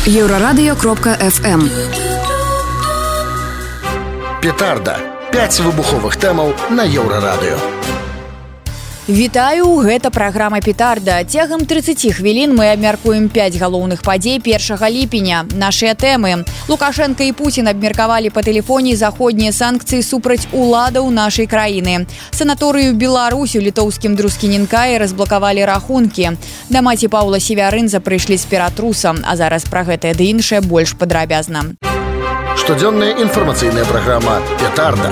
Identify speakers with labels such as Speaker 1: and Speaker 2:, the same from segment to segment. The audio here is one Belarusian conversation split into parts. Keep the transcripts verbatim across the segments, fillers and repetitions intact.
Speaker 1: Еврорадио кропка эф эм.
Speaker 2: Петарда. пяць выбуховых тэмаў на Еўрарадыё.
Speaker 3: Вітаю, гэта праграма «Петарда». Цягам трыццаць хвілін мы абмяркуем пяць галоўных падзей першага ліпеня. Нашыя тэмы. Лукашенко і Путін абмеркавалі па тэлефоне заходнія санкцыі супраць уладаў нашай краіны. Санаторыю Беларусь у літоўскім Друскінінкаі разблакавалі рахункі. Да маці Паўла Севярынца прыйшлі з ператрусам, а зараз пра гэтае ды іншае больш падрабязна.
Speaker 2: Штодзённая інфармацыйная праграма «Петарда».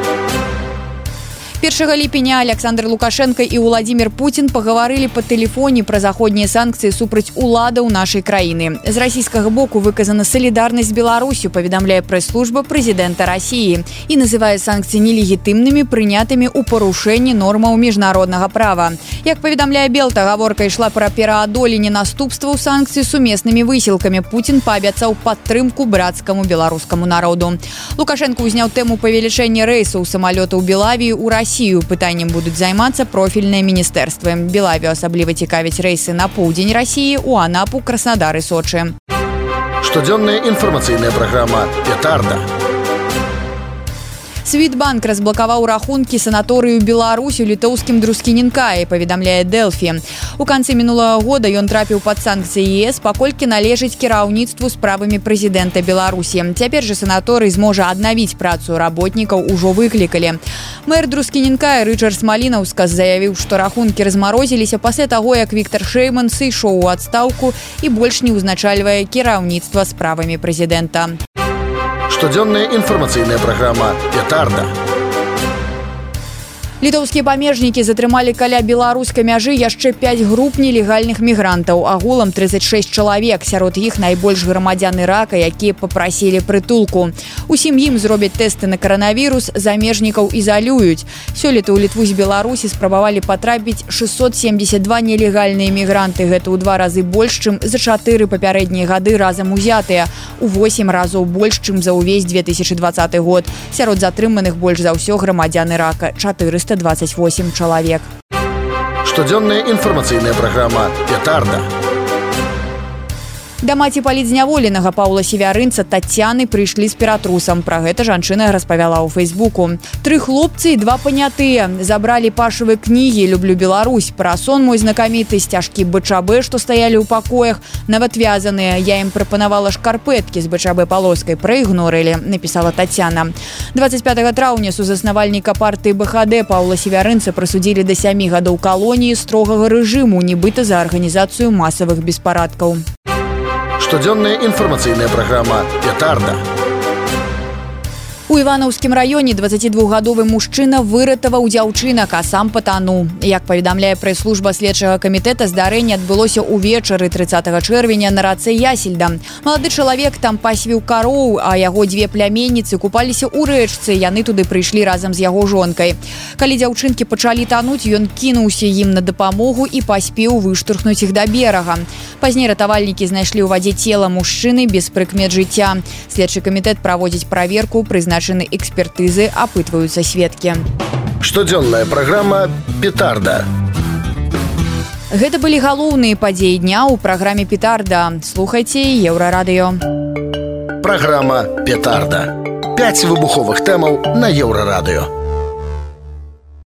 Speaker 3: першага ліпеня Александр Лукашенко і Владимир Путін пагаварылі па тэлефоне пра заходнія санкцыі супраць уладаў нашай краіны. З расійскага боку выказана салідарнасць з Беларусю, паведамляе прэс-служба прэзідэнта Расіі і называе санкцыі нелегітымнымі, прынятымі ў парушэнні нормаў міжнароднага права. Як паведамляе Белта, гаворка ішла пра пераадоленне наступстваў санкцый сумеснымі высілкамі. Путін паабяцаў падтрымку брацкаму беларускаму народу. Лукашенко ўзняў тэму павелічэння рэйсаў самалётаў Белавіі ў Расіі. Пытаннем будуць займацца профільныя міністэрствы. Белавію асабліва цікавяць рэйсы на поўдзень Расіі, у Анапу, Краснадар і Сочы.
Speaker 2: Штодзённая інфармацыйная праграма «Петарда».
Speaker 3: Світбанк разблакаваў рахункі санаторыю Беларусь у літоўскім Друскінінкаі, паведамляе Дэлфі. У канцы мінулага года ён трапіў пад санкцыі ЕС, паколькі належыць кіраўніцтву справамі прэзідэнта Беларусі. Цяпер жа санаторый зможа аднавіць працу работнікаў, ужо выклікалі. Мэр Друскінінкаі Рычард Смалінаўскас заявіў, што рахункі размарозіліся пасля таго, як Віктар Шэйман сышоў у адстаўку і больш не ўзначальвае кіраўніцтва справамі прэзідэнта.
Speaker 2: Штодзённая інфармацыйная праграма «Петарда».
Speaker 3: Літоўскія памежнікі затрымалі каля беларускай мяжы яшчэ пяць груп нелегальных мігрантаў. Агулам трыццаць шэсць чалавек, сярод іх найбольш грамадзян Ірака, якія папрасілі прытулку. Усім ім зробяць тэсты на каранавірус, замежнікаў ізалююць. Сёлета ў Літву з Беларусі спрабавалі патрапіць шэсцьсот семдзесят два нелегальныя мігранты. Гэта ў два разы больш, чым за чатыры папярэднія гады разам узятыя. У восем разоў больш, чым за ўвесь две тысячы дваццаты год. Сярод затрыманых больш за ўсё грамадзян Ірака – чатырыста двадцать восемь чалавек.
Speaker 2: Штодзённая інфармацыйная праграма «Петарда».
Speaker 3: Да маці палітзняволенага Паўла Севярынца Тацяны прыйшлі з ператрусам. Пра гэта жанчына распавяла ў Фейсбуку. Тры хлопцы і два панятыя. Забралі пашавы кнігі «Люблю Беларусь», пра сон мой знакаміты, сцяжкі БЧБ, што стаялі ў пакоях, нават вязаныя. Я ім прапанавала шкарпэткі з БЧБ палоскай, праігнорылі, напісала Тацяна. дваццаць пятага траўня сузаснавальніка партыі БХД Паўла Севярынца прысудзілі да сямі гадоў калоніі строгага рэжыму, нібыта за арганізацыю масавых беспарадкаў.
Speaker 2: Штодзённая інфармацыйная праграма «Петарда». У
Speaker 3: Іванаўскім раёне дваццацідвухгадовы мужчына выратаваў дзяўчынак, а сам патануў. Як паведамляе прэс-служба следчага камітэта, здарэнне адбылося ўвечары трыццатага чэрвеня на рацэ Ясельда. Малады чалавек там пасвіў кароў, а яго дзве пляменніцы купаліся ў рэчцы. Яны туды прыйшлі разам з яго жонкай. Калі дзяўчынкі пачалі тануць, ён кінуўся ім на дапамогу і паспеў выштурхнуць іх да берага. Пазней ратавальнікі знайшлі ў вадзе цела мужчыны без прыкмет жыцця. Следчы камітэт праводзіць праверку, прызначаны экспертызы, апытваюцца сведкі.
Speaker 2: Штодзённая праграма «Петарда».
Speaker 3: Гэта былі галоўныя падзеі дня ў праграме «Петарда». Слухайце Еўрарадыё.
Speaker 2: Праграма «Петарда». пяць выбуховых тэмаў на Еўрарадыё.